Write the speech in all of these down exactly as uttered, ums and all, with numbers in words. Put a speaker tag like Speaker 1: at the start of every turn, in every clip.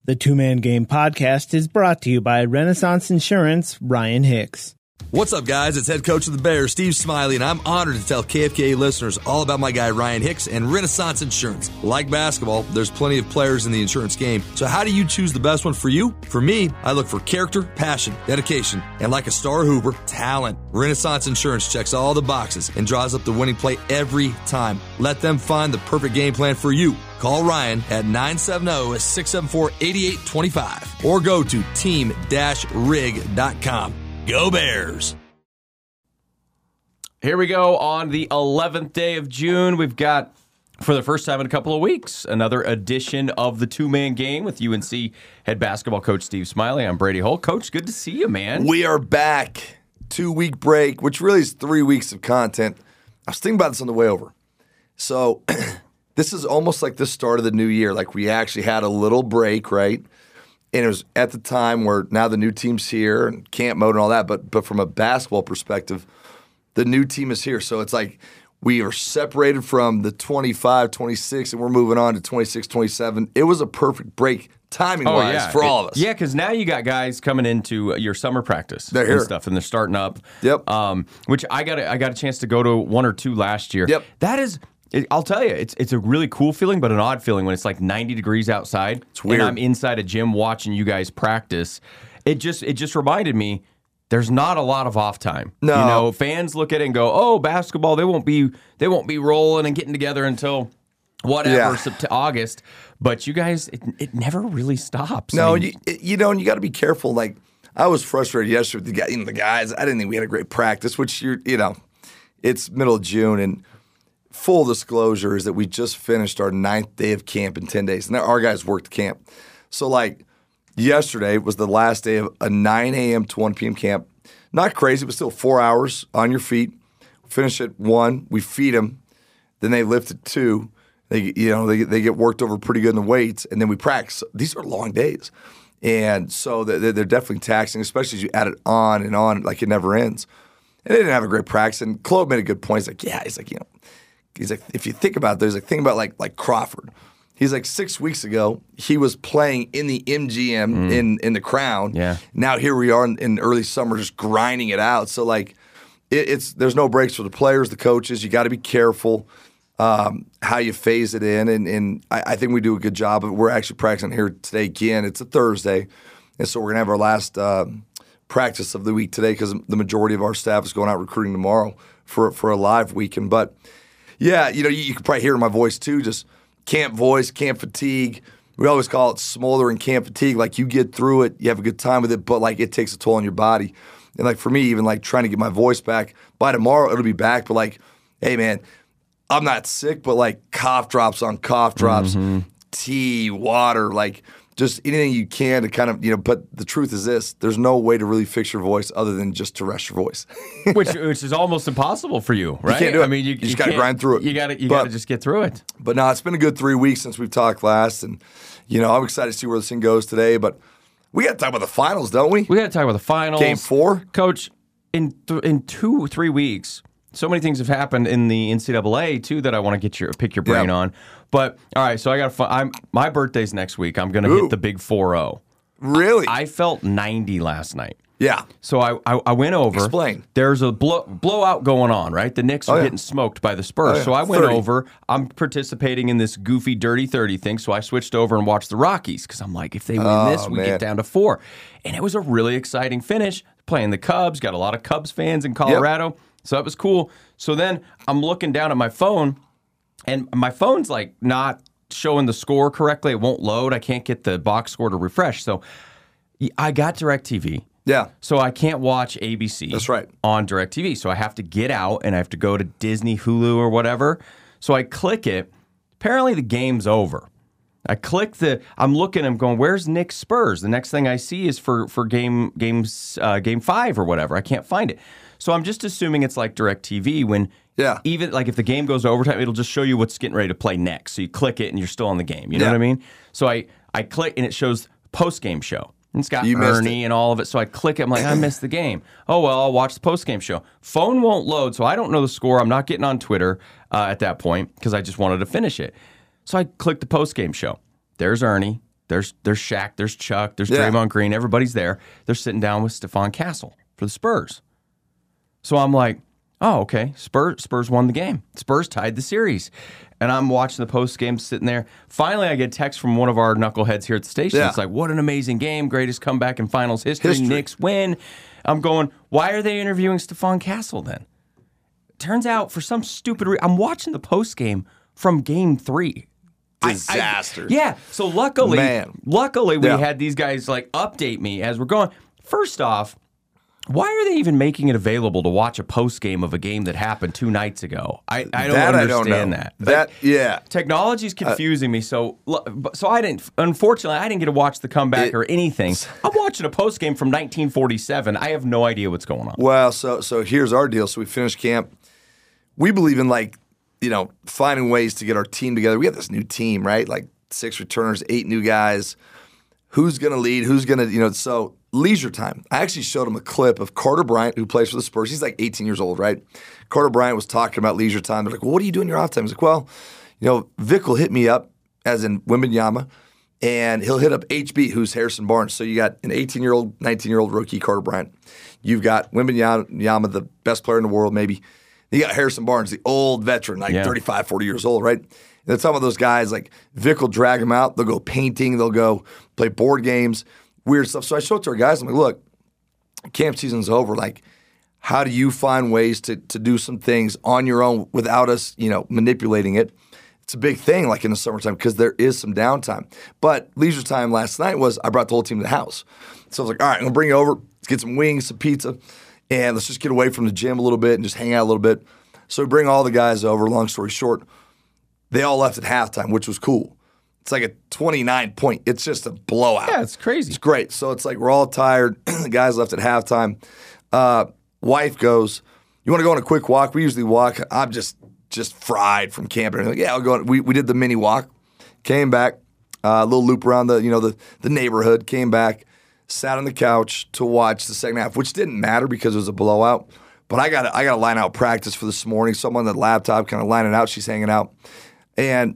Speaker 1: The Two-Man Game podcast is brought to you by Renaissance Insurance, Ryan Hicks.
Speaker 2: What's up, guys? It's head coach of the Bears, Steve Smiley, and I'm honored to tell K F K A listeners all about my guy, Ryan Hicks, and Renaissance Insurance. Like basketball, there's plenty of players in the insurance game. So how do you choose the best one for you? For me, I look for character, passion, dedication, and like a star Hoover, talent. Renaissance Insurance checks all the boxes and draws up the winning play every time. Let them find the perfect game plan for you. Call Ryan at nine seven zero, six seven four, eight eight two five or go to team dash rig dot com. Go Bears!
Speaker 3: Here we go on the eleventh day of June. We've got, for the first time in a couple of weeks, another edition of the Two-Man Game with U N C head basketball coach Steve Smiley. I'm Brady Holt. Coach, good to see you, man.
Speaker 4: We are back. Two-week break, which really is three weeks of content. I was thinking about this on the way over. So this is almost like the start of the new year. Like we actually had a little break, right? And it was at the time where now the new team's here and camp mode and all that. But but from a basketball perspective, the new team is here. So it's like we are separated from the twenty-five, twenty-six, and we're moving on to twenty-six, twenty-seven. It was a perfect break timing-wise
Speaker 3: oh, yeah.
Speaker 4: for all of us.
Speaker 3: Yeah, because now you got guys coming into your summer practice
Speaker 4: they're
Speaker 3: and
Speaker 4: here.
Speaker 3: stuff, and they're starting up.
Speaker 4: Yep.
Speaker 3: Um, which I got a, I got a chance to go to one or two last year.
Speaker 4: Yep.
Speaker 3: That is... I'll tell you, it's it's a really cool feeling, but an odd feeling when it's like ninety degrees outside.
Speaker 4: It's weird.
Speaker 3: And I'm inside a gym watching you guys practice. It just it just reminded me there's not a lot of off time.
Speaker 4: No.
Speaker 3: You know, fans look at it and go, "Oh, basketball, they won't be they won't be rolling and getting together until whatever
Speaker 4: Yeah.
Speaker 3: Sept- August." But you guys, it, it never really stops.
Speaker 4: No,
Speaker 3: I mean,
Speaker 4: you, you know, and you got to be careful. Like I was frustrated yesterday with the, guy, you know, the guys. I didn't think we had a great practice, which you're, you know, it's middle of June and. Full disclosure is that we just finished our ninth day of camp in ten days. And our guys worked camp. So, like, yesterday was the last day of a nine a.m. to one p.m. camp. Not crazy, but still four hours on your feet. Finish at one. We feed them. Then they lift at two. They, you know, they, they get worked over pretty good in the weights. And then we practice. These are long days. And so they're, they're definitely taxing, especially as you add it on and on like it never ends. And they didn't have a great practice. And Claude made a good point. He's like, yeah, he's like, you know, He's like, if you think about it, there's a thing about like like Crawford. He's like six weeks ago, he was playing in the M G M mm. in, in the Crown.
Speaker 3: Yeah.
Speaker 4: Now here we are in, in early summer just grinding it out. So like it, it's there's no breaks for the players, the coaches. You got to be careful um, how you phase it in. And, and I, I think we do a good job of it. We're actually practicing here today again. It's a Thursday. And so we're going to have our last uh, practice of the week today because the majority of our staff is going out recruiting tomorrow for, for a live weekend. But yeah, you know, you, you can probably hear in my voice too, just camp voice, camp fatigue. We always call it smoldering camp fatigue. Like you get through it, you have a good time with it, but like it takes a toll on your body. And like for me, even like trying to get my voice back, by tomorrow it'll be back. But like, hey man, I'm not sick, but like cough drops on cough drops, mm-hmm. tea, water, like just anything you can to kind of, you know, but the truth is this, there's no way to really fix your voice other than just to rest your voice.
Speaker 3: which which is almost impossible for you, right?
Speaker 4: You can't do it.
Speaker 3: I mean, you,
Speaker 4: you just
Speaker 3: you
Speaker 4: got to grind through it.
Speaker 3: You got to you
Speaker 4: but,
Speaker 3: got to just get through it.
Speaker 4: But no, it's been a good three weeks since we've talked last, and you know, I'm excited to see where this thing goes today. But we got to talk about the finals, don't we?
Speaker 3: We got to talk about the finals.
Speaker 4: Game four,
Speaker 3: Coach. In th- in two three weeks, so many things have happened in the N C double A too that I want to get your pick your brain
Speaker 4: yeah. on.
Speaker 3: But all right, so I got to. I'm my birthday's next week. I'm going to hit the big four zero.
Speaker 4: Really?
Speaker 3: I, I felt ninety last night.
Speaker 4: Yeah.
Speaker 3: So I, I I went over.
Speaker 4: Explain.
Speaker 3: There's a blow, blowout going on, right? The Knicks are
Speaker 4: oh, yeah.
Speaker 3: getting smoked by the Spurs.
Speaker 4: Oh, yeah.
Speaker 3: So I went
Speaker 4: thirty.
Speaker 3: over. I'm participating in this goofy dirty thirty thing. So I switched over and watched the Rockies because I'm like, if they win
Speaker 4: oh,
Speaker 3: this, we
Speaker 4: man.
Speaker 3: get down to four. And it was a really exciting finish. Playing the Cubs, got a lot of Cubs fans in Colorado. Yep. So that was cool. So then I'm looking down at my phone, and my phone's like not showing the score correctly. It won't load. I can't get the box score to refresh. So I got DirecTV.
Speaker 4: Yeah.
Speaker 3: So I can't watch A B C
Speaker 4: That's right.
Speaker 3: on DirecTV. So I have to get out and I have to go to Disney, Hulu, or whatever. So I click it. Apparently the game's over. I click the. I'm looking. I'm going. Where's Knicks Spurs? The next thing I see is for for game games uh, game five or whatever. I can't find it. So I'm just assuming it's like DirecTV when
Speaker 4: yeah.
Speaker 3: even like if the game goes to overtime, it'll just show you what's getting ready to play next. So you click it and you're still on the game. You know
Speaker 4: yeah.
Speaker 3: what I mean? So I I click and it shows post game show. And it's got
Speaker 4: you
Speaker 3: Ernie and all of it. So I click it. I'm like, I missed the game. Oh, well, I'll watch the post-game show. Phone won't load, so I don't know the score. I'm not getting on Twitter uh, at that point because I just wanted to finish it. So I clicked the post-game show. There's Ernie. There's there's Shaq, there's Chuck, there's
Speaker 4: Yeah.
Speaker 3: Draymond Green. Everybody's there. They're sitting down with Stephon Castle for the Spurs. So I'm like, oh, okay. Spurs Spurs won the game. Spurs tied the series. And I'm watching the post game, sitting there. Finally, I get a text from one of our knuckleheads here at the station.
Speaker 4: Yeah.
Speaker 3: It's like, what an amazing game. Greatest comeback in finals history.
Speaker 4: History.
Speaker 3: Knicks win. I'm going, why are they interviewing Stephon Castle then? Turns out, for some stupid reason, I'm watching the post game from game three.
Speaker 4: Disaster.
Speaker 3: I, I, yeah. So luckily,
Speaker 4: Man.
Speaker 3: luckily we
Speaker 4: Yeah.
Speaker 3: had these guys like update me as we're going. First off, why are they even making it available to watch a post game of a game that happened two nights ago? I, I don't
Speaker 4: That I
Speaker 3: understand
Speaker 4: don't know.
Speaker 3: that.
Speaker 4: That, yeah.
Speaker 3: Technology's confusing me. So, so I didn't. Unfortunately, I didn't get to watch the comeback
Speaker 4: It-
Speaker 3: or anything. I'm watching a post game from nineteen forty-seven. I have no idea what's going on.
Speaker 4: Well, so so here's our deal. So we finished camp. We believe in like, you know, finding ways to get our team together. We have this new team, right? Like six returners, eight new guys. Who's going to lead? Who's going to, you know, so leisure time. I actually showed him a clip of Carter Bryant, who plays for the Spurs. He's like eighteen years old, right? Carter Bryant was talking about leisure time. They're like, well, what do you do in your off time? He's like, well, you know, Vic will hit me up, as in Wembanyama, and he'll hit up H B, who's Harrison Barnes. So you got an eighteen-year-old, nineteen-year-old rookie, Carter Bryant. You've got Wembanyama, the best player in the world, maybe. You got Harrison Barnes, the old veteran, like
Speaker 3: Yeah.
Speaker 4: thirty-five, forty years old, right? And then some of those guys, like Vic will drag them out. They'll go painting. They'll go play board games, weird stuff. So I showed it to our guys. I'm like, look, camp season's over. Like, how do you find ways to to do some things on your own without us, you know, manipulating it? It's a big thing, like in the summertime, because there is some downtime. But leisure time last night was I brought the whole team to the house. So I was like, all right, I'm going to bring you over. Let's get some wings, some pizza, and let's just get away from the gym a little bit and just hang out a little bit. So we bring all the guys over. Long story short, they all left at halftime, which was cool. It's like a twenty-nine point. It's just a blowout.
Speaker 3: Yeah, it's crazy.
Speaker 4: It's great. So it's like we're all tired. The guys left at halftime. Uh, wife goes, you want to go on a quick walk? We usually walk. I'm just just fried from camping. Like, yeah, I'll go on. We, we did the mini walk. Came back. Uh, a little loop around the, you know, the, the neighborhood. Came back. Sat on the couch to watch the second half, which didn't matter because it was a blowout. But I got I got to line out practice for this morning. So I'm on the laptop kind of lining out. She's hanging out. And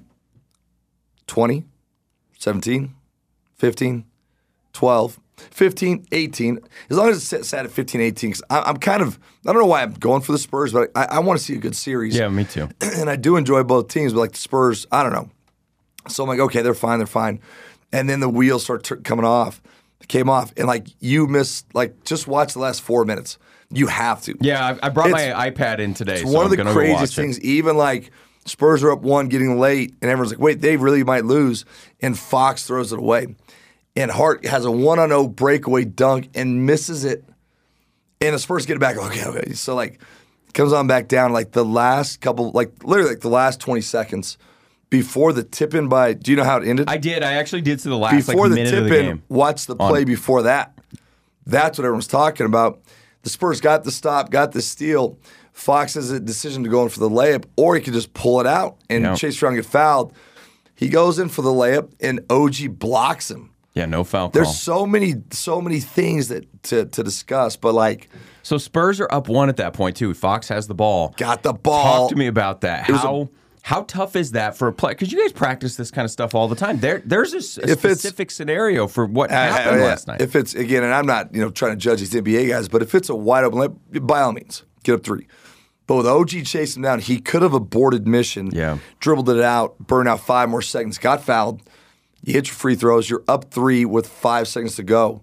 Speaker 4: twenty, seventeen, fifteen, twelve, fifteen, eighteen. As long as it's sat at fifteen, eighteen. Because I'm kind of, I don't know why I'm going for the Spurs, but I, I want to see a good series.
Speaker 3: Yeah, me too.
Speaker 4: And I do enjoy both teams, but like the Spurs, I don't know. So I'm like, okay, they're fine, they're fine. And then the wheels start t- coming off. It came off. And like you missed, like just watch the last four minutes. You have to.
Speaker 3: Yeah, I, I brought
Speaker 4: It's-
Speaker 3: my iPad in today.
Speaker 4: It's
Speaker 3: so
Speaker 4: one
Speaker 3: I'm
Speaker 4: of the
Speaker 3: gonna go
Speaker 4: craziest
Speaker 3: watch it.
Speaker 4: things. Even like Spurs are up one, getting late, and everyone's like, "Wait, they really might lose." And Fox throws it away, and Hart has a one on zero breakaway dunk and misses it, and the Spurs get it back. Okay, okay. So like, comes on back down. Like the last couple, like literally like the last twenty seconds before the tip in by. Do you know how it ended?
Speaker 3: I did. I actually did to the last
Speaker 4: before
Speaker 3: like,
Speaker 4: the
Speaker 3: minute
Speaker 4: tip
Speaker 3: of the
Speaker 4: in,
Speaker 3: game.
Speaker 4: watch the play
Speaker 3: On-
Speaker 4: before that. That's what everyone's talking about. The Spurs got the stop, got the steal. Fox has a decision to go in for the layup, or he could just pull it out and
Speaker 3: Yeah.
Speaker 4: chase around and get fouled. He goes in for the layup, and O G blocks him.
Speaker 3: Yeah, no foul call.
Speaker 4: There's so many, so many things that to, to discuss, but like,
Speaker 3: So Spurs are up one at that point too. Fox has the ball.
Speaker 4: got the ball.
Speaker 3: Talk to me about that.
Speaker 4: was a-
Speaker 3: How how tough is that for a play? Because you guys practice this kind of stuff all the time. There there's a, s- a
Speaker 4: If it's-
Speaker 3: specific scenario for what
Speaker 4: Uh,
Speaker 3: happened
Speaker 4: uh,
Speaker 3: last night.
Speaker 4: If it's again, and I'm not, you know, trying to judge these N B A guys, but if it's a wide open layup, by all means, get up three. But with O G chasing him down, he could have aborted mission,
Speaker 3: Yeah.
Speaker 4: dribbled it out, burned out five more seconds, got fouled. You hit your free throws, you're up three with five seconds to go.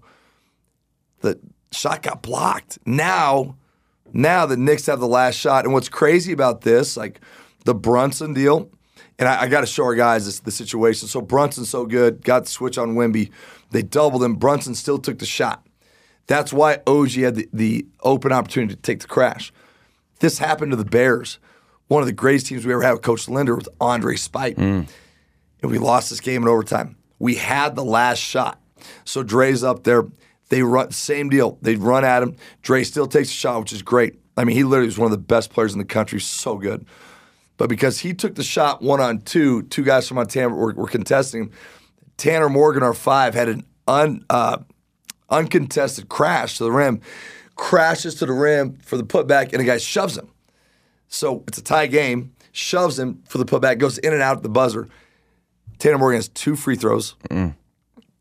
Speaker 4: The shot got blocked. Now, now the Knicks have the last shot. And what's crazy about this, like the Brunson deal, and I, I got to show our guys this, the situation. So Brunson's so good, got the switch on Wemby. They doubled him. Brunson still took the shot. That's why O G had the, the open opportunity to take the crash. This happened to the Bears. One of the greatest teams we ever had with Coach Linder with Andre Spite. And we lost this game in overtime. We had the last shot. So Dre's up there. They run, same deal. They run at him. Dre still takes a shot, which is great. I mean, he literally was one of the best players in the country. So good. But because he took the shot one on two, two guys from Montana were, were contesting him. Tanner Morgan, our five, had an un, uh, uncontested crash to the rim, crashes to the rim for the putback, and a guy shoves him. So it's a tie game, shoves him for the putback, goes in and out at the buzzer. Tanner Morgan has two free throws. Mm.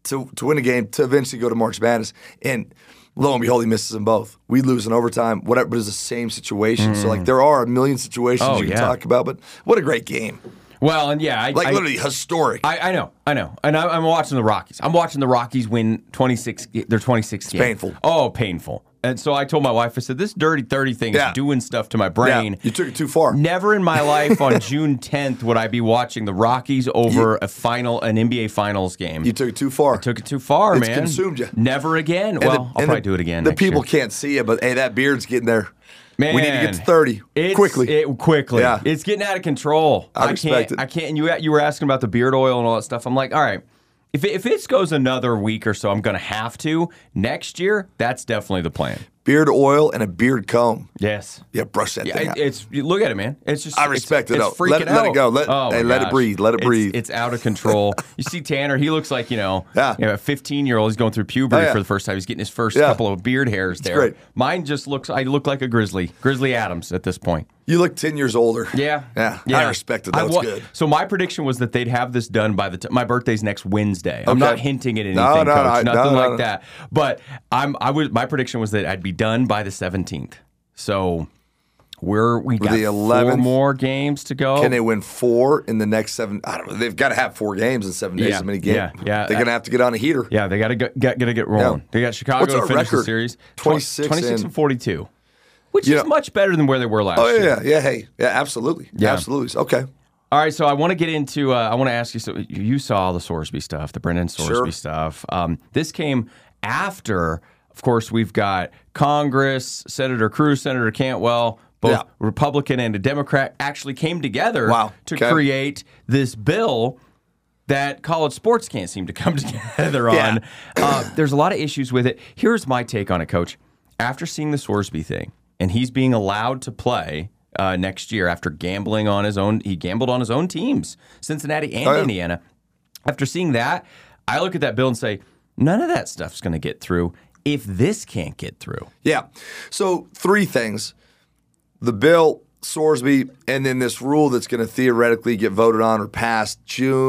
Speaker 4: to to win a game to eventually go to March Madness. And lo and behold, he misses them both. We lose in overtime, whatever, but it's the same situation. Mm. So, like, there are a million situations
Speaker 3: oh,
Speaker 4: you can
Speaker 3: yeah.
Speaker 4: talk about, but what a great game.
Speaker 3: Well, and yeah, I,
Speaker 4: like
Speaker 3: I,
Speaker 4: literally historic.
Speaker 3: I, I know, I know, and I, I'm watching the Rockies. I'm watching the Rockies win twenty-six. Their twenty-sixth game.
Speaker 4: Painful.
Speaker 3: Oh, painful. And so I told my wife, I said, "This dirty thirty thing
Speaker 4: yeah.
Speaker 3: is doing stuff to my brain."
Speaker 4: Yeah. You took it too far.
Speaker 3: Never in my life on June tenth would I be watching the Rockies over you, a final, an N B A Finals game.
Speaker 4: You took it too far.
Speaker 3: I took it too far,
Speaker 4: it's
Speaker 3: man.
Speaker 4: It's consumed you.
Speaker 3: Never again.
Speaker 4: And
Speaker 3: well,
Speaker 4: the,
Speaker 3: I'll probably
Speaker 4: the,
Speaker 3: do it again.
Speaker 4: The
Speaker 3: next
Speaker 4: people
Speaker 3: year.
Speaker 4: can't see it, but hey, that beard's getting there.
Speaker 3: Man,
Speaker 4: we need to get to thirty
Speaker 3: it's,
Speaker 4: quickly.
Speaker 3: It, quickly,
Speaker 4: yeah.
Speaker 3: It's getting out of control.
Speaker 4: I,
Speaker 3: I
Speaker 4: respect
Speaker 3: can't.
Speaker 4: it.
Speaker 3: I can't. And you you were asking about the beard oil and all that stuff. I'm like, all right, if it, if it goes another week or so, I'm going to have to next year. That's definitely the plan.
Speaker 4: Beard oil and a beard comb.
Speaker 3: Yes.
Speaker 4: Yeah, brush that
Speaker 3: yeah,
Speaker 4: thing
Speaker 3: it,
Speaker 4: out.
Speaker 3: It's look at it, man. It's just
Speaker 4: I respect
Speaker 3: it's,
Speaker 4: it.
Speaker 3: It's
Speaker 4: though.
Speaker 3: freaking
Speaker 4: let, it,
Speaker 3: out.
Speaker 4: let it go. Let,
Speaker 3: oh
Speaker 4: hey,
Speaker 3: my
Speaker 4: let
Speaker 3: gosh.
Speaker 4: it breathe. Let it
Speaker 3: it's,
Speaker 4: breathe.
Speaker 3: It's out of control. You see Tanner, he looks like, you know,
Speaker 4: yeah.
Speaker 3: you know a fifteen-year-old. He's going through puberty
Speaker 4: oh, yeah.
Speaker 3: for the first time. He's getting his first
Speaker 4: yeah.
Speaker 3: couple of beard hairs
Speaker 4: it's
Speaker 3: there.
Speaker 4: Great.
Speaker 3: Mine just looks, I look like a grizzly. Grizzly Adams at this point.
Speaker 4: You look ten years older.
Speaker 3: Yeah.
Speaker 4: Yeah.
Speaker 3: yeah.
Speaker 4: I respect it. That's
Speaker 3: wa-
Speaker 4: good.
Speaker 3: So my prediction was that they'd have this done by the time my birthday's next Wednesday. I'm
Speaker 4: okay.
Speaker 3: not hinting at anything,
Speaker 4: no, no,
Speaker 3: Coach.
Speaker 4: no,
Speaker 3: Nothing
Speaker 4: no,
Speaker 3: like
Speaker 4: no.
Speaker 3: that. But I'm I was my prediction was that I'd be done by the seventeenth. So we're we got
Speaker 4: the eleventh,
Speaker 3: four more games to go.
Speaker 4: Can they win four in the next seven? I don't know. They've got to have four games in seven days.
Speaker 3: Yeah,
Speaker 4: As many games.
Speaker 3: yeah, yeah.
Speaker 4: They're going to have to get on a heater.
Speaker 3: Yeah, they got to get got to get rolling.
Speaker 4: Yeah.
Speaker 3: They got Chicago
Speaker 4: What's
Speaker 3: to
Speaker 4: our
Speaker 3: finish
Speaker 4: record?
Speaker 3: the series.
Speaker 4: twenty-six,
Speaker 3: twenty-six
Speaker 4: and,
Speaker 3: and forty-two, which
Speaker 4: you
Speaker 3: is
Speaker 4: know,
Speaker 3: much better than where they were last
Speaker 4: Oh
Speaker 3: year.
Speaker 4: yeah, yeah. Hey, yeah, absolutely,
Speaker 3: Yeah.
Speaker 4: absolutely. Okay.
Speaker 3: All right, so I want to get into. Uh, I want to ask you. So you saw the Sorsby stuff, the Brendan Sorsby
Speaker 4: Sure.
Speaker 3: stuff. Um, this came after, of course, we've got Congress, Senator Cruz, Senator Cantwell, both
Speaker 4: Yeah.
Speaker 3: Republican and a Democrat, actually came together
Speaker 4: Wow.
Speaker 3: to
Speaker 4: Okay.
Speaker 3: create this bill that college sports can't seem to come together on.
Speaker 4: Yeah.
Speaker 3: Uh, there's a lot of issues with it. Here's my take on it, Coach. After seeing the Sorsby thing, and he's being allowed to play uh, next year after gambling on his own, he gambled on his own teams, Cincinnati and
Speaker 4: Oh, yeah.
Speaker 3: Indiana. After seeing that, I look at that bill and say, none of that stuff's going to get through if this can't get through.
Speaker 4: Yeah. So three things: the bill, Sorsby, and then this rule that's going to theoretically get voted on or passed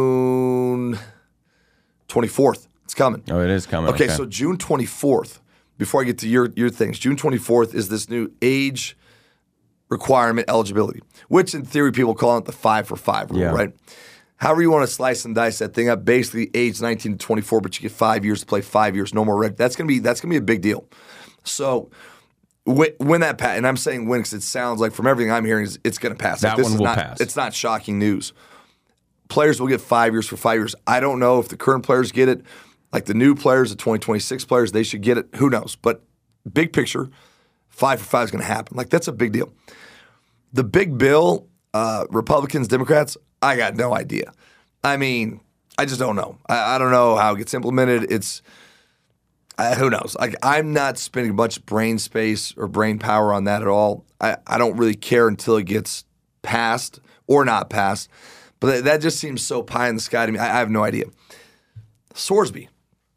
Speaker 4: June twenty-fourth. It's coming.
Speaker 3: Oh, it is coming.
Speaker 4: Okay, so June twenty-fourth, before I get to your, your things, June twenty-fourth is this new age requirement eligibility, which in theory people call it the five for five rule,
Speaker 3: Yeah.
Speaker 4: right? However you want to slice and dice that thing up, basically age nineteen to twenty-four, but you get five years to play, five years, no more red. That's gonna be that's gonna be a big deal. So when, when that pass, and I'm saying when because it sounds like from everything I'm hearing is it's gonna pass.
Speaker 3: That
Speaker 4: like, this
Speaker 3: one
Speaker 4: is
Speaker 3: will
Speaker 4: not,
Speaker 3: pass.
Speaker 4: It's not shocking news. Players will get five years for five years. I don't know if the current players get it. Like the new players, the twenty twenty-six players, they should get it. Who knows? But big picture, five for five is going to happen. Like that's a big deal. The big bill, uh, Republicans, Democrats, I got no idea. I mean, I just don't know. I, I don't know how it gets implemented. It's uh, who knows? Like I'm not spending a bunch of brain space or brain power on that at all. I, I don't really care until it gets passed or not passed. But that, that just seems so pie in the sky to me. I, I have no idea. Sorsby.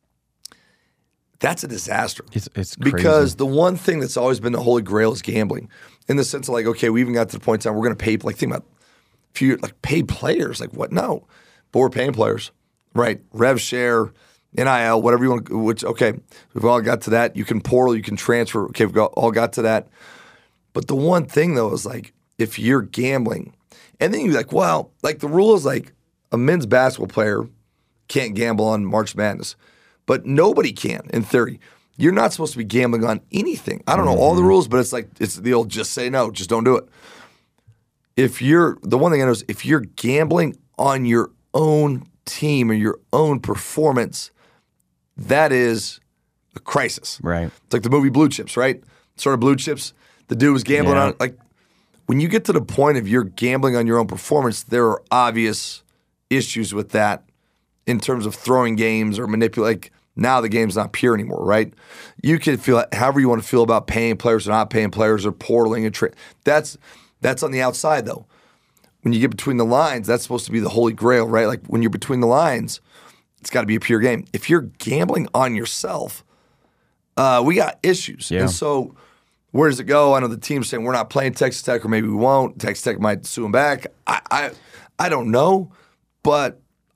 Speaker 4: That's a disaster.
Speaker 3: It's, it's crazy.
Speaker 4: Because the one thing that's always been the holy grail is gambling. In the sense of like, okay, we even got to the point in time we're going to pay, like think about a few, like pay players. Like what? No. But we're paying players, right? Rev share, N I L, whatever you want to, which, okay, we've all got to that. You can portal, you can transfer. Okay, we've got, all got to that. But the one thing though is like, if you're gambling, and then you're like, well, like the rule is like a men's basketball player can't gamble on March Madness. But nobody can, in theory. You're not supposed to be gambling on anything. I don't know all the rules, but it's like it's the old just say no, just don't do it. If you're the one thing I know is if you're gambling on your own team or your own performance, that is a crisis.
Speaker 3: Right.
Speaker 4: It's like the movie Blue Chips, right? Sort of Blue Chips. The dude was gambling
Speaker 3: Yeah.
Speaker 4: on like when you get to the point of you're gambling on your own performance, there are obvious issues with that in terms of throwing games or manipulate. Like, now the game's not pure anymore, right? You can feel however you want to feel about paying players or not paying players or portaling and tra- that's that's on the outside though. When you get between the lines, that's supposed to be the holy grail, right? Like when you're between the lines, it's got to be a pure game. If you're gambling on yourself, uh, we got issues.
Speaker 3: Yeah.
Speaker 4: And so where does it go? I know the team's saying we're not playing Texas Tech, or maybe we won't. Texas Tech might sue them back. I I, I don't know, but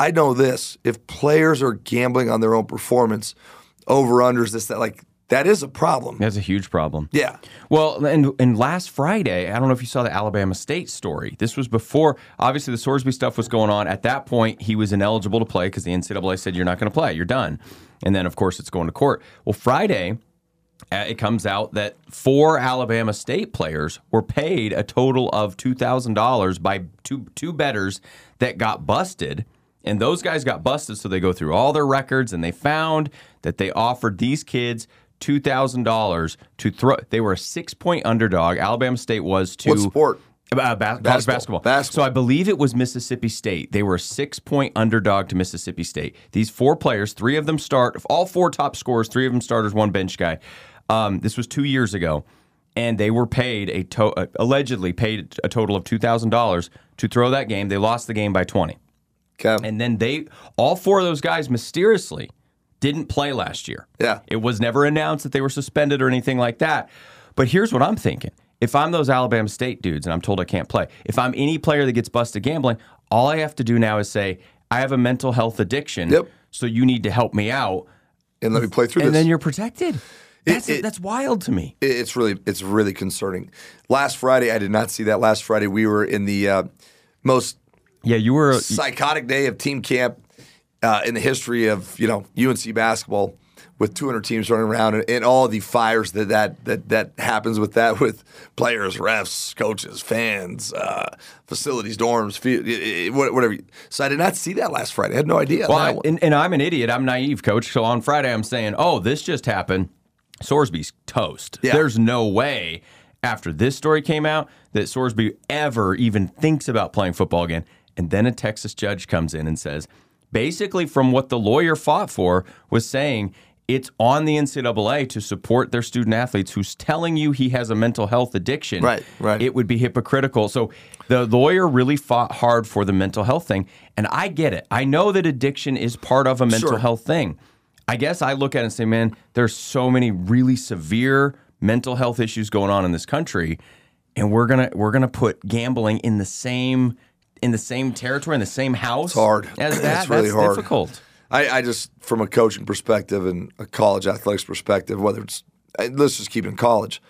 Speaker 4: I know this: if players are gambling on their own performance, over-unders, this, that, like, that is a problem.
Speaker 3: That's a huge problem.
Speaker 4: Yeah.
Speaker 3: Well, and, and last Friday, I don't know if you saw the Alabama State story. This was before, obviously, the Sorsby stuff was going on. At that point, he was ineligible to play because the N C double A said, you're not going to play. You're done. And then, of course, it's going to court. Well, Friday, uh, it comes out that four Alabama State players were paid a total of two thousand dollars by two, two bettors that got busted. And those guys got busted, so they go through all their records, and they found that they offered these kids two thousand dollars to throw. They were a six-point underdog. Alabama State was to...
Speaker 4: What sport?
Speaker 3: Uh, bas- college basketball.
Speaker 4: basketball. Basketball.
Speaker 3: So I believe it was Mississippi State. They were a six-point underdog to Mississippi State. These four players, three of them start, all four top scorers, three of them starters, one bench guy. Um, this was two years ago, and they were paid a to- uh, allegedly paid a total of two thousand dollars to throw that game. They lost the game by twenty.
Speaker 4: Okay.
Speaker 3: And then they, all four of those guys mysteriously didn't play last year.
Speaker 4: Yeah.
Speaker 3: It was never announced that they were suspended or anything like that. But here's what I'm thinking. If I'm those Alabama State dudes and I'm told I can't play, if I'm any player that gets busted gambling, all I have to do now is say, I have a mental health addiction,
Speaker 4: Yep.
Speaker 3: so you need to help me out.
Speaker 4: And let me play through
Speaker 3: And
Speaker 4: this.
Speaker 3: then you're protected. That's,
Speaker 4: it-
Speaker 3: that's wild to me.
Speaker 4: It- It's really it's really concerning. Last Friday, I did not see that. Last Friday, we were in the uh, most
Speaker 3: Yeah, you were...
Speaker 4: psychotic day of team camp uh, in the history of you know U N C basketball, with two hundred teams running around, and, and all the fires that that that that happens with that, with players, refs, coaches, fans, uh, facilities, dorms, field, it, it, whatever. So I did not see that last Friday. I had no idea.
Speaker 3: Well,
Speaker 4: on that
Speaker 3: I-
Speaker 4: one.
Speaker 3: and, and I'm an idiot. I'm naive, Coach. So on Friday, I'm saying, oh, this just happened. Sorsby's toast.
Speaker 4: Yeah.
Speaker 3: There's no way after this story came out that Sorsby ever even thinks about playing football again. And then a Texas judge comes in and says, basically from what the lawyer fought for, was saying it's on the N C double A to support their student athletes. Who's telling you he has a mental health addiction.
Speaker 4: Right, right.
Speaker 3: It would be hypocritical. So the lawyer really fought hard for the mental health thing. And I get it. I know that addiction is part of a mental
Speaker 4: Sure.
Speaker 3: health thing. I guess I look at it and say, man, there's so many really severe mental health issues going on in this country, and we're gonna we're gonna put gambling in the same in the same territory, in the same house.
Speaker 4: It's hard.
Speaker 3: As that.
Speaker 4: It's really
Speaker 3: That's
Speaker 4: hard.
Speaker 3: difficult.
Speaker 4: I, I just, from a coaching perspective and a college athletics perspective, whether it's, let's just keep it in college,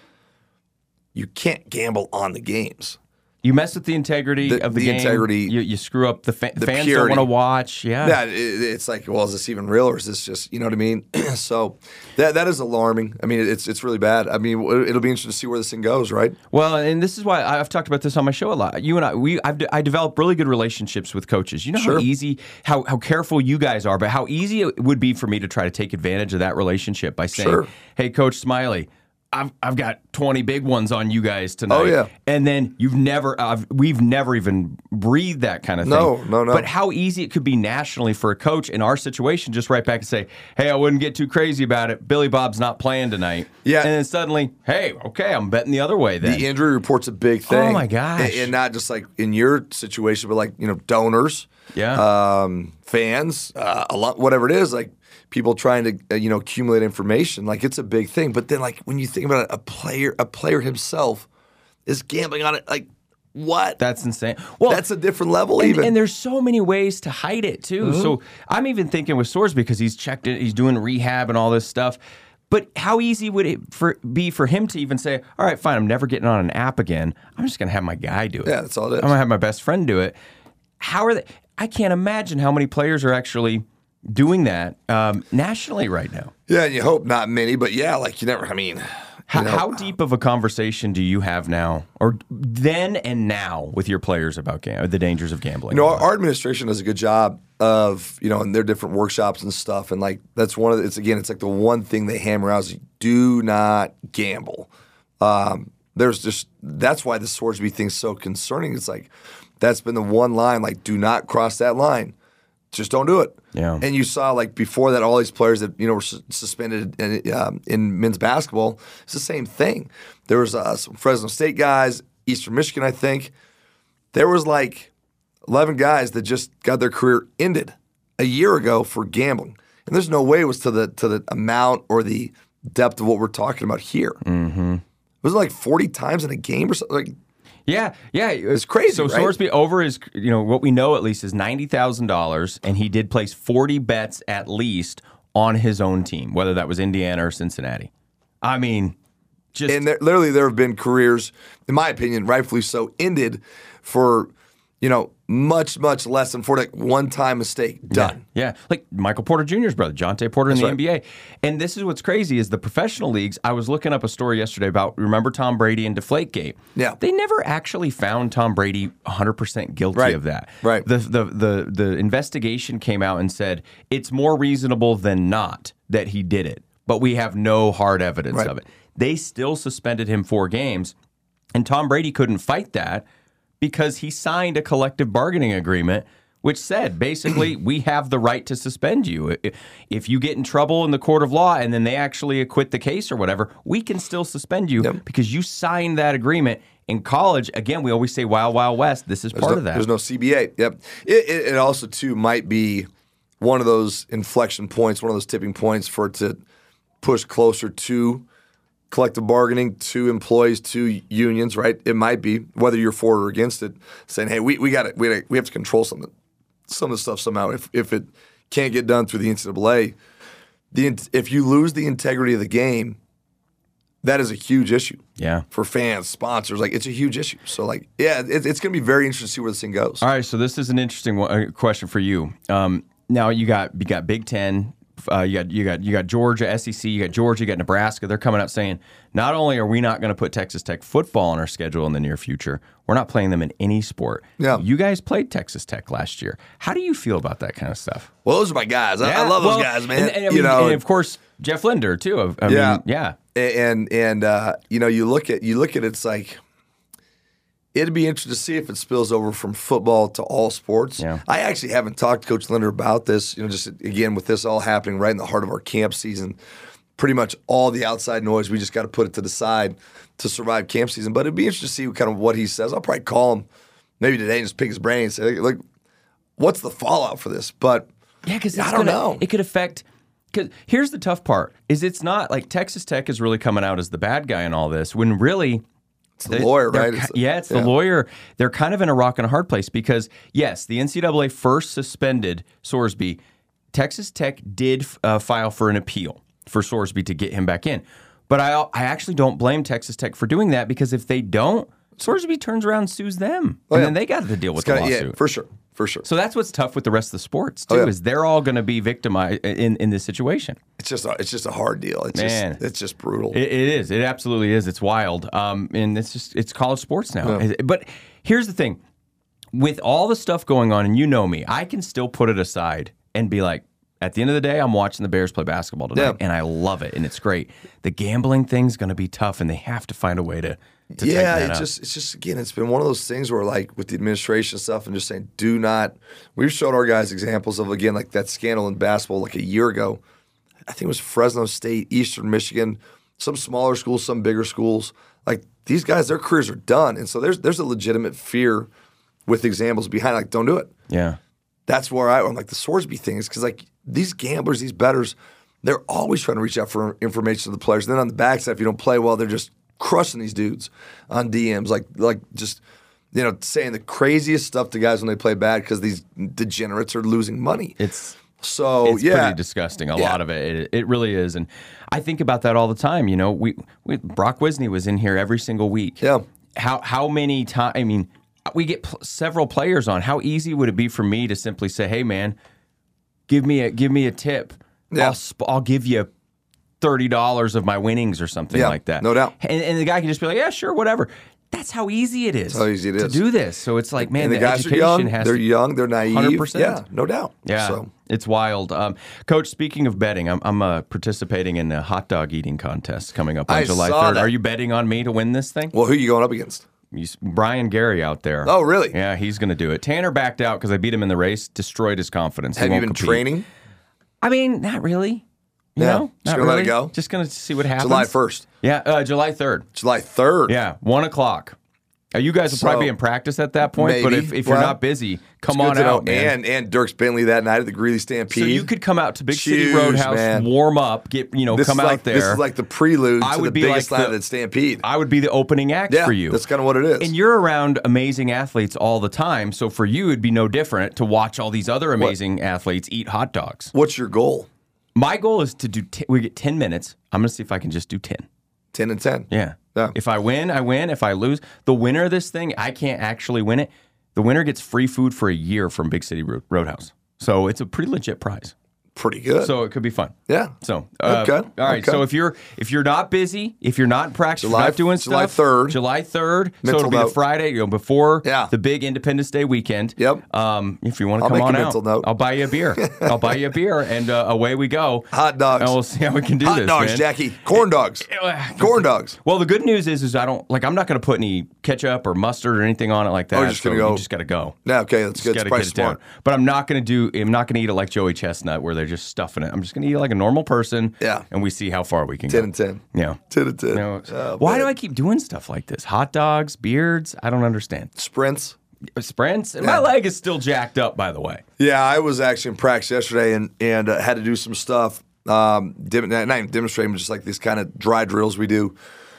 Speaker 4: you can't gamble on the games.
Speaker 3: You mess with the integrity
Speaker 4: The-
Speaker 3: of the,
Speaker 4: the
Speaker 3: game.
Speaker 4: integrity,
Speaker 3: You, you screw up the, fa-
Speaker 4: the
Speaker 3: fans.
Speaker 4: purity.
Speaker 3: Don't want to watch. Yeah.
Speaker 4: Yeah, it, it's like, well, is this even real, or is this just, you know what I mean? So that that is alarming. I mean, it's it's really bad. I mean, it'll be interesting to see where this thing goes, right?
Speaker 3: Well, and this is why I've talked about this on my show a lot. You and I, we, I've, I developed really good relationships with coaches. You know
Speaker 4: Sure.
Speaker 3: how easy, how how careful you guys are, but how easy it would be for me to try to take advantage of that relationship by saying,
Speaker 4: Sure.
Speaker 3: "Hey, Coach Smiley, I've I've got twenty big ones on you guys tonight."
Speaker 4: Oh, yeah.
Speaker 3: And then you've never, I've, we've never even breathed that kind of thing.
Speaker 4: No, no, no.
Speaker 3: But how easy it could be nationally for a coach in our situation, just right back and say, "Hey, I wouldn't get too crazy about it. Billy Bob's not playing tonight."
Speaker 4: Yeah.
Speaker 3: And then suddenly, hey, okay, I'm betting the other way then.
Speaker 4: The injury report's a big thing.
Speaker 3: Oh, my gosh.
Speaker 4: And, and not just like in your situation, but like, you know, donors,
Speaker 3: Yeah.
Speaker 4: um, fans, uh, a lot, whatever it is, like people trying to, uh, you know, accumulate information. Like it's a big thing. But then like when you think about it, a player, a player himself is gambling on it. Like what?
Speaker 3: That's insane. Well,
Speaker 4: That's a different level
Speaker 3: and,
Speaker 4: even.
Speaker 3: and there's so many ways to hide it too. So I'm even thinking with Sorsby because he's checked it, he's doing rehab and all this stuff. But how easy would it for, be for him to even say, "All right, fine, I'm never getting on an app again. I'm just going to have my guy do it.
Speaker 4: Yeah, that's all it is.
Speaker 3: I'm going to have my best friend do it." How are they? I can't imagine how many players are actually doing that um, nationally right now.
Speaker 4: Yeah, and you hope not many, but yeah, like you never, I mean.
Speaker 3: How,
Speaker 4: you know,
Speaker 3: how deep of a conversation do you have now, or then and now, with your players about gam- the dangers of gambling?
Speaker 4: You know, our, our administration does a good job of, you know, in their different workshops and stuff. And like, that's one of the, it's again, it's like the one thing they hammer out is do not gamble. Um, there's just, that's why the Sorsby thing's so concerning. It's like, that's been the one line, like, do not cross that line. Just don't do it.
Speaker 3: Yeah.
Speaker 4: And you saw, like, before that, all these players that, you know, were su- suspended in, um, in men's basketball, it's the same thing. There was uh, some Fresno State guys, Eastern Michigan, I think. There was, like, eleven guys that just got their career ended a year ago for gambling. And there's no way it was to the to the amount or the depth of what we're talking about here. Mm-hmm. Was it like forty times in a game or something? Like,
Speaker 3: Yeah, yeah,
Speaker 4: It's crazy,
Speaker 3: So
Speaker 4: right?
Speaker 3: Sorsby over is, you know, what we know at least is ninety thousand dollars, and he did place forty bets at least on his own team, whether that was Indiana or Cincinnati. I mean, just
Speaker 4: And there, literally, there have been careers, in my opinion, rightfully so, ended for, you know, much, much less than for like one-time mistake. Done.
Speaker 3: Yeah, yeah. Like Michael Porter Junior's brother, Jonte Porter in
Speaker 4: That's
Speaker 3: the
Speaker 4: right.
Speaker 3: N B A. And this is what's crazy is the professional leagues, I was looking up a story yesterday about, remember Tom Brady and Deflategate?
Speaker 4: Yeah.
Speaker 3: They never actually found Tom Brady one hundred percent guilty
Speaker 4: Right.
Speaker 3: of that.
Speaker 4: Right.
Speaker 3: The, the, the, the investigation came out and said it's more reasonable than not that he did it, but we have no hard evidence
Speaker 4: Right.
Speaker 3: of it. They still suspended him four games, and Tom Brady couldn't fight that because he signed a collective bargaining agreement which said, basically, we have the right to suspend you. If you get in trouble in the court of law and then they actually acquit the case or whatever, we can still suspend you
Speaker 4: Yep.
Speaker 3: because you signed that agreement. In college, again, we always say Wild Wild West. This is
Speaker 4: There's
Speaker 3: part
Speaker 4: no,
Speaker 3: of that.
Speaker 4: There's no C B A. Yep. It, it, it also, too, might be one of those inflection points, one of those tipping points for it to push closer to collective bargaining, to employees, to unions, right? It might be, whether you're for it or against it, saying, hey, we, we got it. We, gotta- we have to control something. Some of the stuff somehow. If if it can't get done through the N C double A, the if you lose the integrity of the game, that is a huge issue.
Speaker 3: Yeah.
Speaker 4: For fans, sponsors, like it's a huge issue. So like, yeah, it, it's going to be very interesting to see where this thing goes.
Speaker 3: All right, so this is an interesting one, uh, question for you. Um, now you got you got Big Ten, uh, you got you got you got Georgia, S E C, you got Georgia, you got Nebraska. They're coming out saying not only are we not going to put Texas Tech football on our schedule in the near future, we're not playing them in any sport.
Speaker 4: Yeah.
Speaker 3: You guys played Texas Tech last year. How do you feel about that kind of stuff?
Speaker 4: Well, those are my guys. I, I love
Speaker 3: well,
Speaker 4: those guys, man.
Speaker 3: And, and, I
Speaker 4: you
Speaker 3: mean,
Speaker 4: know,
Speaker 3: and of course Jeff Linder too. I
Speaker 4: Yeah.
Speaker 3: mean, yeah.
Speaker 4: and and uh, you know, you look at you look at it's like it'd be interesting to see if it spills over from football to all sports.
Speaker 3: Yeah.
Speaker 4: I actually haven't talked to Coach Linder about this. You know, just again with this all happening right in the heart of our camp season, pretty much all the outside noise, we just got to put it to the side to survive camp season. But it'd be interesting to see kind of what he says. I'll probably call him maybe today and just pick his brain and say, like, what's the fallout for this? But
Speaker 3: Yeah, because
Speaker 4: I don't know.
Speaker 3: It could affect. Because here's the tough part: is it's not like Texas Tech is really coming out as the bad guy in all this, when really
Speaker 4: It's the lawyer,
Speaker 3: they're
Speaker 4: right?
Speaker 3: ki-
Speaker 4: It's-
Speaker 3: yeah, it's the
Speaker 4: yeah.
Speaker 3: lawyer. They're kind of in a rock and a hard place because yes, the N C double A first suspended Sorsby. Texas Tech did uh, file for an appeal for Sorsby to get him back in, but I I actually don't blame Texas Tech for doing that because if they don't, Sorsby turns around and sues them,
Speaker 4: Oh,
Speaker 3: and
Speaker 4: yeah.
Speaker 3: then they got to deal with
Speaker 4: It's
Speaker 3: the
Speaker 4: kinda-
Speaker 3: lawsuit.
Speaker 4: yeah, for sure, for sure.
Speaker 3: So that's what's tough with the rest of the sports too,
Speaker 4: Oh, yeah.
Speaker 3: is they're all going to be victimized in, in this situation.
Speaker 4: It's just a, it's just a hard deal. It's
Speaker 3: Man.
Speaker 4: just it's just brutal.
Speaker 3: It, it is. It absolutely is. It's wild. Um, and it's just it's college sports now.
Speaker 4: Yeah.
Speaker 3: But here's the thing: with all the stuff going on, and you know me, I can still put it aside and be like, at the end of the day, I'm watching the Bears play basketball tonight,
Speaker 4: Yeah.
Speaker 3: and I love it, and it's great. The gambling thing's going to be tough, and they have to find a way to. to
Speaker 4: yeah,
Speaker 3: tighten that
Speaker 4: it's
Speaker 3: up.
Speaker 4: just it's just again, it's been one of those things where like with the administration stuff and just saying, do not. We've showed our guys examples of again like that scandal in basketball like a year ago. I think it was Fresno State, Eastern Michigan, some smaller schools, some bigger schools. Like these guys, their careers are done, and so there's there's a legitimate fear with examples behind like don't do it.
Speaker 3: yeah.
Speaker 4: That's where I, I'm like the Sorsby thing is because like these gamblers, these bettors, they're always trying to reach out for information to the players. Then on the backside, if you don't play well, they're just crushing these dudes on D Ms, like like just you know saying the craziest stuff to guys when they play bad because these degenerates are losing money.
Speaker 3: It's
Speaker 4: so
Speaker 3: it's
Speaker 4: yeah,
Speaker 3: pretty disgusting. A
Speaker 4: Yeah.
Speaker 3: lot of it. it, it really is, and I think about that all the time. You know, we, we Brock Wisney was in here every single week.
Speaker 4: Yeah.
Speaker 3: How how many times? I mean, we get pl- several players on. How easy would it be for me to simply say, "Hey, man, give me a give me a tip.
Speaker 4: Yeah.
Speaker 3: I'll sp- I'll give you thirty dollars of my winnings or something
Speaker 4: Yeah,
Speaker 3: like that."
Speaker 4: no doubt.
Speaker 3: And, and the guy can just be like, "Yeah, sure, whatever." That's how easy it is.
Speaker 4: how easy it
Speaker 3: to
Speaker 4: is.
Speaker 3: do this. So it's like, man,
Speaker 4: and the,
Speaker 3: the,
Speaker 4: guys are
Speaker 3: education
Speaker 4: young.
Speaker 3: has
Speaker 4: They're
Speaker 3: to
Speaker 4: young. They're naive.
Speaker 3: one hundred percent.
Speaker 4: Yeah, no doubt.
Speaker 3: Yeah,
Speaker 4: So
Speaker 3: it's wild. Um, Coach, speaking of betting, I'm, I'm uh, participating in a hot dog eating contest coming up on
Speaker 4: I
Speaker 3: July
Speaker 4: saw
Speaker 3: third.
Speaker 4: that.
Speaker 3: Are you betting on me to win this thing?
Speaker 4: well, who are you going up against?
Speaker 3: You s- Brian Gary out there.
Speaker 4: Oh, really?
Speaker 3: Yeah, he's going to do it. Tanner backed out because I beat him in the race, destroyed his confidence. He
Speaker 4: Have you
Speaker 3: won't
Speaker 4: been
Speaker 3: compete.
Speaker 4: training?
Speaker 3: I mean, not really. You
Speaker 4: Yeah,
Speaker 3: know,
Speaker 4: just
Speaker 3: not
Speaker 4: gonna let it
Speaker 3: really.
Speaker 4: go?
Speaker 3: Just going to see what happens.
Speaker 4: July first,
Speaker 3: Yeah, uh, July third.
Speaker 4: July third.
Speaker 3: Yeah, one o'clock. Uh, You guys will
Speaker 4: So,
Speaker 3: probably be in practice at that point, but
Speaker 4: maybe.
Speaker 3: if, if you're
Speaker 4: Well,
Speaker 3: not busy, come
Speaker 4: It's
Speaker 3: on
Speaker 4: good to know.
Speaker 3: out, man.
Speaker 4: And and Dirks Bentley that night at the Greeley Stampede.
Speaker 3: So you could come out to Big City
Speaker 4: Huge,
Speaker 3: Roadhouse,
Speaker 4: man.
Speaker 3: warm up, get you know,
Speaker 4: this
Speaker 3: come
Speaker 4: is
Speaker 3: out
Speaker 4: like,
Speaker 3: there.
Speaker 4: This is like the prelude
Speaker 3: I
Speaker 4: to
Speaker 3: would
Speaker 4: the
Speaker 3: be
Speaker 4: biggest
Speaker 3: like
Speaker 4: night
Speaker 3: the-
Speaker 4: at Stampede.
Speaker 3: I would be the opening act
Speaker 4: yeah,
Speaker 3: for you.
Speaker 4: that's kind of what it is.
Speaker 3: And you're around amazing athletes all the time, so for you it'd be no different to watch all these other amazing athletes eat hot dogs.
Speaker 4: What's your goal?
Speaker 3: My goal is to do. T- we get ten minutes. I'm gonna see if I can just do ten.
Speaker 4: ten and ten.
Speaker 3: Yeah.
Speaker 4: Yeah.
Speaker 3: If I win, I win. If I lose, the winner of this thing, I can't actually win it. The winner gets free food for a year from Big City Road- Roadhouse. So it's a pretty legit prize.
Speaker 4: Pretty good.
Speaker 3: So it could be fun.
Speaker 4: yeah.
Speaker 3: So uh,
Speaker 4: Okay,
Speaker 3: all right.
Speaker 4: okay.
Speaker 3: So if you're if you're not busy, if you're not in practice,
Speaker 4: July-
Speaker 3: if you're not doing
Speaker 4: July
Speaker 3: stuff,
Speaker 4: third.
Speaker 3: July third. So
Speaker 4: Mental
Speaker 3: it'll be the
Speaker 4: note.
Speaker 3: Friday, you know, before
Speaker 4: Yeah.
Speaker 3: the big Independence Day weekend.
Speaker 4: Yep.
Speaker 3: Um, if you want to
Speaker 4: I'll
Speaker 3: come
Speaker 4: make a
Speaker 3: on out,
Speaker 4: mental note.
Speaker 3: I'll buy you a beer. I'll buy you a beer, and uh, away we go.
Speaker 4: Hot dogs.
Speaker 3: And we'll see how we can do
Speaker 4: Hot
Speaker 3: this.
Speaker 4: dogs,
Speaker 3: man.
Speaker 4: Jackie. Corn dogs. Corn dogs.
Speaker 3: Well, the good news is, is I don't like. I'm not going to put any ketchup or mustard or anything on it like that.
Speaker 4: Oh, you're just
Speaker 3: so
Speaker 4: gonna go-
Speaker 3: You just got to go.
Speaker 4: Yeah, okay, that's
Speaker 3: Just
Speaker 4: good.
Speaker 3: got
Speaker 4: It's
Speaker 3: to
Speaker 4: probably
Speaker 3: get it down.
Speaker 4: smart.
Speaker 3: But I'm not going to do. I'm not going to eat it like Joey Chestnut, where they're just stuffing it. I'm just going to eat it like a normal person.
Speaker 4: Yeah.
Speaker 3: And we see how far we can
Speaker 4: ten
Speaker 3: go.
Speaker 4: and ten.
Speaker 3: Yeah.
Speaker 4: ten and ten.
Speaker 3: You know,
Speaker 4: Oh,
Speaker 3: why
Speaker 4: man.
Speaker 3: do I keep doing stuff like this? Hot dogs, beards. I don't understand.
Speaker 4: Sprints.
Speaker 3: Sprints. And
Speaker 4: Yeah.
Speaker 3: my leg is still jacked up, by the way.
Speaker 4: Yeah, I was actually in practice yesterday and and uh, had to do some stuff. Um, dim- not even demonstrating, but just like these kind of dry drills we do.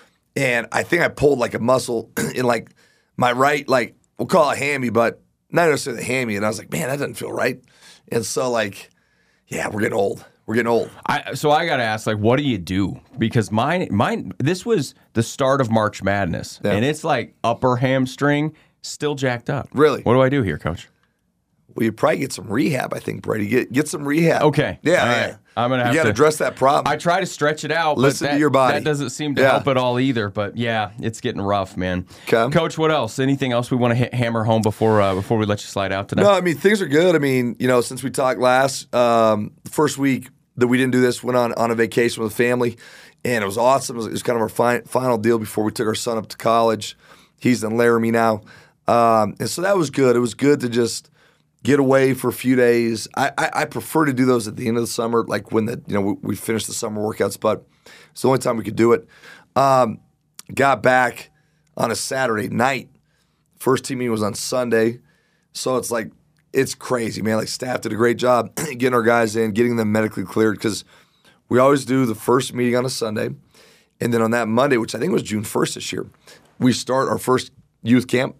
Speaker 4: And I think I pulled like a muscle in like my right, like we'll call it hammy, but not necessarily the hammy. And I was like, man, that doesn't feel right. And so like, yeah, we're getting old. We're getting old.
Speaker 3: I, so I got to ask, like, what do you do? Because mine, mine, this was the start of March Madness,
Speaker 4: Yeah.
Speaker 3: and it's like upper hamstring still jacked up.
Speaker 4: Really?
Speaker 3: What do I do here, Coach?
Speaker 4: Well, you probably get some rehab, I think, Brady. Get get some rehab.
Speaker 3: Okay.
Speaker 4: Yeah,
Speaker 3: All
Speaker 4: yeah.
Speaker 3: right. I'm gonna have
Speaker 4: you got to
Speaker 3: to-
Speaker 4: address that problem.
Speaker 3: I try to stretch it out.
Speaker 4: Listen
Speaker 3: but
Speaker 4: to
Speaker 3: that,
Speaker 4: your body.
Speaker 3: That doesn't seem to
Speaker 4: Yeah.
Speaker 3: help at all either. But yeah, it's getting rough, man.
Speaker 4: Okay.
Speaker 3: Coach, what else? Anything else we want to hit, hammer home before uh, before we let you slide out today?
Speaker 4: No, I mean things are good. I mean, you know, since we talked last, um, the first week that we didn't do this, went on on a vacation with the family, and it was awesome. It was, it was kind of our fi- final deal before we took our son up to college. He's in Laramie now, um, and so that was good. It was good to just get away for a few days. I, I, I prefer to do those at the end of the summer, like when the you know we, we finish the summer workouts, but it's the only time we could do it. Um, got back on a Saturday night. First team meeting was on Sunday, so it's like it's crazy, man. Like staff did a great job getting our guys in, getting them medically cleared because we always do the first meeting on a Sunday, and then on that Monday, which I think was June first this year, we start our first youth camp.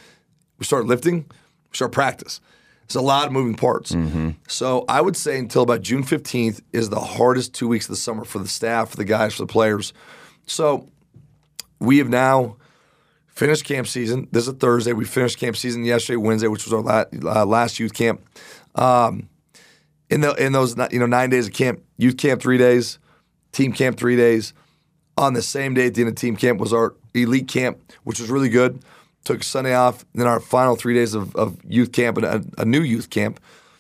Speaker 4: We start lifting. We start practice. It's a lot of moving parts.
Speaker 3: Mm-hmm.
Speaker 4: So I would say until about June fifteenth is the hardest two weeks of the summer for the staff, for the guys, for the players. So we have now finished camp season. This is a Thursday. We finished camp season yesterday, Wednesday, which was our last, uh, last youth camp. Um, in the in those you know nine days of camp, youth camp three days, team camp three days. On the same day at the end of team camp was our elite camp, which was really good. Took Sunday off, and then our final three days of, of youth camp and a, a new youth camp.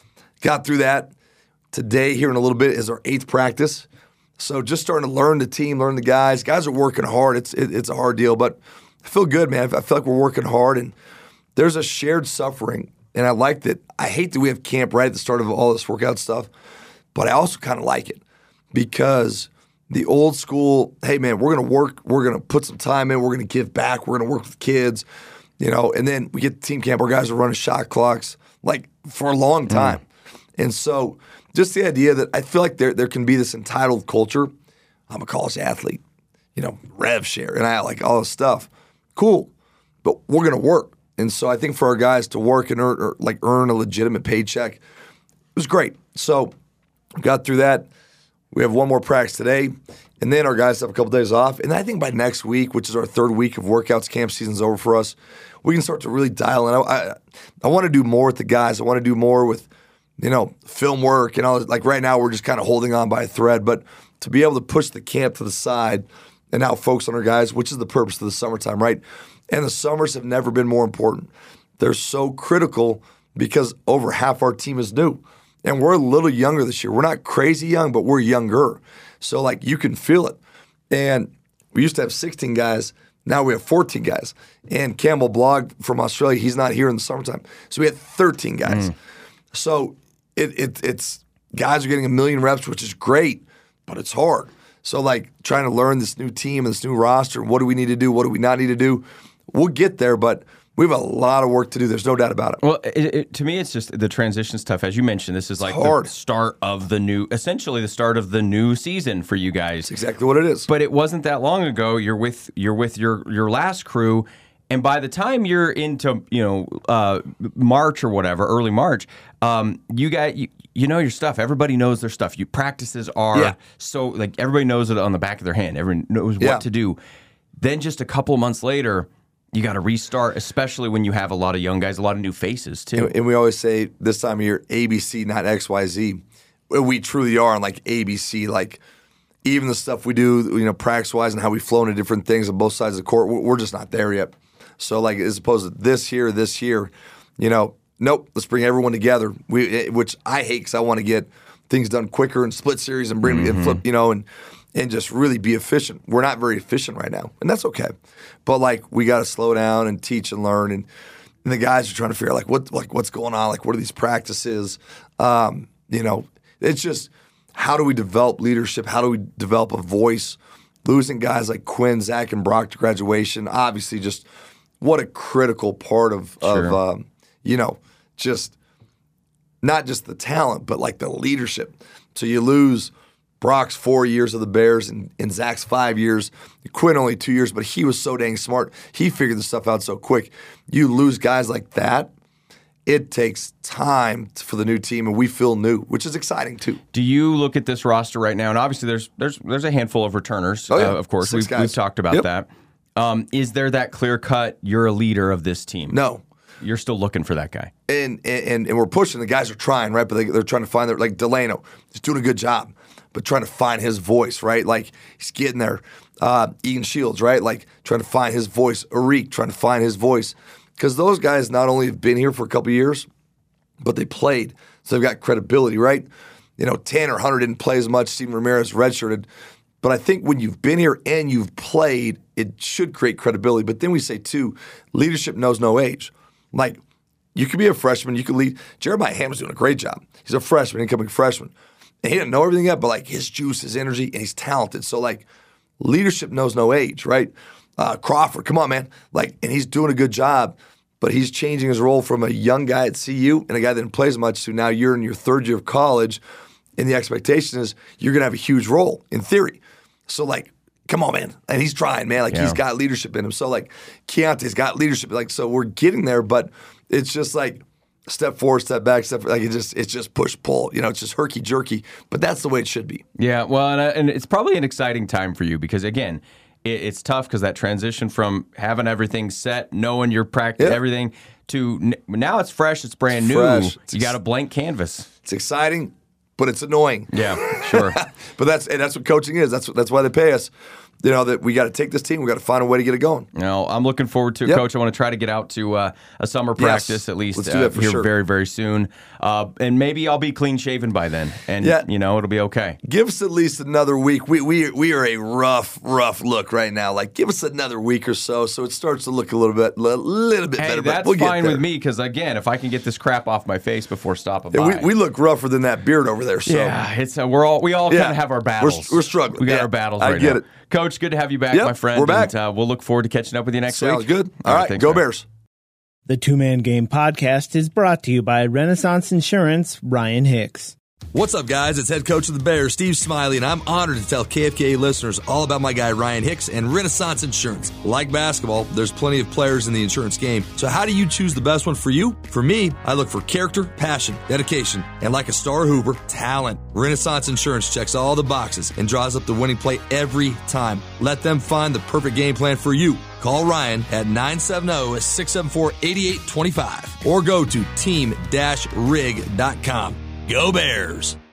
Speaker 4: Got through that. Today, here in a little bit, is our eighth practice. So just starting to learn the team, learn the guys. Guys are working hard. It's it, it's a hard deal, but I feel good, man. I feel like we're working hard, and there's a shared suffering, and I like that. I hate that we have camp right at the start of all this workout stuff, but I also kind of like it because the old school, hey, man, we're going to work. We're going to put some time in. We're going to give back. We're going to work with kids. You know, and then we get to team camp, our guys are running shot clocks like for a long time. Mm. And so just the idea that I feel like there there can be this entitled culture. I'm a college athlete, you know, rev share, and I like all this stuff. Cool. But we're going to work. And so I think for our guys to work and earn, or like earn a legitimate paycheck, it was great. So got through that. We have one more practice today. And then our guys have a couple days off. And I think by next week, which is our third week of workouts, camp season's over for us, we can start to really dial in. I, I, I want to do more with the guys. I want to do more with, you know, film work and all. Like right now, we're just kind of holding on by a thread. But to be able to push the camp to the side and now focus on our guys, which is the purpose of the summertime, right? And the summers have never been more important. They're so critical because over half our team is new. And we're a little younger this year. We're not crazy young, but we're younger. So, like, you can feel it. And we used to have sixteen guys. Now we have fourteen guys. And Campbell Blogg from Australia, he's not here in the summertime. So we had thirteen guys. Mm. So it, it, it's guys are getting a million reps, which is great, but it's hard. So, like, trying to learn this new team and this new roster, what do we need to do? What do we not need to do? we'll get there, but we have a lot of work to do. There's no doubt about it.
Speaker 3: Well, it, it, to me, it's just the transition's tough. As you mentioned, this is like
Speaker 4: hard.
Speaker 3: the start of the new, essentially the start of the new season for you guys.
Speaker 4: That's exactly what it is.
Speaker 3: But it wasn't that long ago. You're with you're with your your last crew, and by the time you're into you know uh, March or whatever, early March, um, you got you, you know your stuff. Everybody knows their stuff. You practices are
Speaker 4: Yeah.
Speaker 3: so like everybody knows it on the back of their hand. Everyone knows
Speaker 4: Yeah.
Speaker 3: what to do. Then just a couple of months later, you got to restart, especially when you have a lot of young guys, a lot of new faces too.
Speaker 4: And, and we always say this time of year, A B C, not X Y Z. We truly are on like A B C. Like even the stuff we do, you know, practice wise and how we flow into different things on both sides of the court, we're, we're just not there yet. So like as opposed to this here, this here, you know, nope. Let's bring everyone together. We, which I hate because I want to get things done quicker and split series and bring
Speaker 3: Mm-hmm.
Speaker 4: and flip, you know, and. and just really be efficient. We're not very efficient right now, and that's okay. But like we got to slow down and teach and learn, and, and the guys are trying to figure out like what like what's going on, like what are these practices? Um, you know, it's just how do we develop leadership? How do we develop a voice? Losing guys like Quinn, Zach, and Brock to graduation, obviously, just what a critical part of
Speaker 3: Sure.
Speaker 4: of um, you know just not just the talent, but like the leadership. So you lose Brock's four years of the Bears and, and Zach's five years. Quinn only two years, but he was so dang smart. He figured this stuff out so quick. You lose guys like that, it takes time for the new team, and we feel new, which is exciting too.
Speaker 3: Do you look at this roster right now? And obviously, there's there's there's a handful of returners.
Speaker 4: Oh, yeah.
Speaker 3: uh, of course,
Speaker 4: Six
Speaker 3: we've,
Speaker 4: guys.
Speaker 3: we've talked about
Speaker 4: Yep.
Speaker 3: that. Um, is there that clear cut? You're a leader of this team.
Speaker 4: No.
Speaker 3: You're still looking for that guy.
Speaker 4: And and and we're pushing. The guys are trying, right? But they, they're trying to find their, like Delano, he's doing a good job, but trying to find his voice, right? Like he's getting there. Uh, Egan Shields, right? Like trying to find his voice. Arik trying to find his voice. Because those guys not only have been here for a couple years, but they played. So they've got credibility, right? You know, Tanner Hunter didn't play as much. Steven Ramirez redshirted. But I think when you've been here and you've played, it should create credibility. But then we say, too, leadership knows no age. Like, you could be a freshman, you could lead. Jeremiah Hamlin's doing a great job. He's a freshman, incoming freshman. And he didn't know everything yet, but like his juice, his energy, and he's talented. So like leadership knows no age, right? Uh, Crawford, come on, man. Like, and he's doing a good job, but he's changing his role from a young guy at C U and a guy that didn't play as much to now you're in your third year of college, and the expectation is you're gonna have a huge role in theory. So like, come on, man. And he's trying, man. Like
Speaker 3: Yeah.
Speaker 4: he's got leadership in him. So like Keontae's got leadership. Like, so we're getting there, but it's just like step forward, step back, step like it just it's just push pull. You know, it's just herky jerky. But that's the way it should be.
Speaker 3: Yeah, well, and, uh, and it's probably an exciting time for you because again, it, it's tough because that transition from having everything set, knowing your practice,
Speaker 4: Yeah.
Speaker 3: everything, to n- now it's fresh, it's brand
Speaker 4: It's
Speaker 3: new.
Speaker 4: fresh.
Speaker 3: You got a blank canvas.
Speaker 4: It's exciting, but it's annoying.
Speaker 3: Yeah, sure.
Speaker 4: But that's and that's what coaching is. That's that's why they pay us. You know, that we got to take this team. We got to find a way to get it going.
Speaker 3: No, I'm looking forward to it,
Speaker 4: Yep.
Speaker 3: Coach. I want to try to get out to uh, a summer
Speaker 4: Yes.
Speaker 3: practice at least
Speaker 4: Let's do
Speaker 3: uh,
Speaker 4: that for
Speaker 3: here
Speaker 4: sure.
Speaker 3: very, very soon. Uh, and maybe I'll be clean shaven by then, and
Speaker 4: Yeah.
Speaker 3: you know it'll be okay.
Speaker 4: Give us at least another week. We we we are a rough, rough look right now. Like, give us another week or so, so it starts to look a little bit, li- little bit
Speaker 3: Hey,
Speaker 4: better.
Speaker 3: that's
Speaker 4: but we'll get
Speaker 3: fine
Speaker 4: there.
Speaker 3: with me because again, if I can get this crap off my face before stopping
Speaker 4: Yeah,
Speaker 3: by,
Speaker 4: we, we look rougher than that beard over there. So
Speaker 3: yeah, it's uh, we're all we all
Speaker 4: Yeah.
Speaker 3: kind of have our
Speaker 4: We're-
Speaker 3: battles.
Speaker 4: we're struggling.
Speaker 3: We got
Speaker 4: Yeah,
Speaker 3: our battles
Speaker 4: I
Speaker 3: right
Speaker 4: get
Speaker 3: now.
Speaker 4: it.
Speaker 3: Coach, good to have you back,
Speaker 4: Yep,
Speaker 3: my friend.
Speaker 4: we're back.
Speaker 3: And, uh, we'll look forward to catching up with you next
Speaker 4: sounds
Speaker 3: week.
Speaker 4: good. All right,
Speaker 3: thanks,
Speaker 4: go
Speaker 3: man.
Speaker 4: Bears.
Speaker 1: The Two Man Game podcast is brought to you by Renaissance Insurance, Ryan Hicks.
Speaker 2: What's up, guys? It's head coach of the Bears, Steve Smiley, and I'm honored to tell K F K A listeners all about my guy, Ryan Hicks, and Renaissance Insurance. Like basketball, there's plenty of players in the insurance game. So how do you choose the best one for you? For me, I look for character, passion, dedication, and like a star Hoover, talent. Renaissance Insurance checks all the boxes and draws up the winning play every time. Let them find the perfect game plan for you. Call Ryan at nine seven zero, six seven four, eight eight two five or go to team dash rig dot com. Go Bears!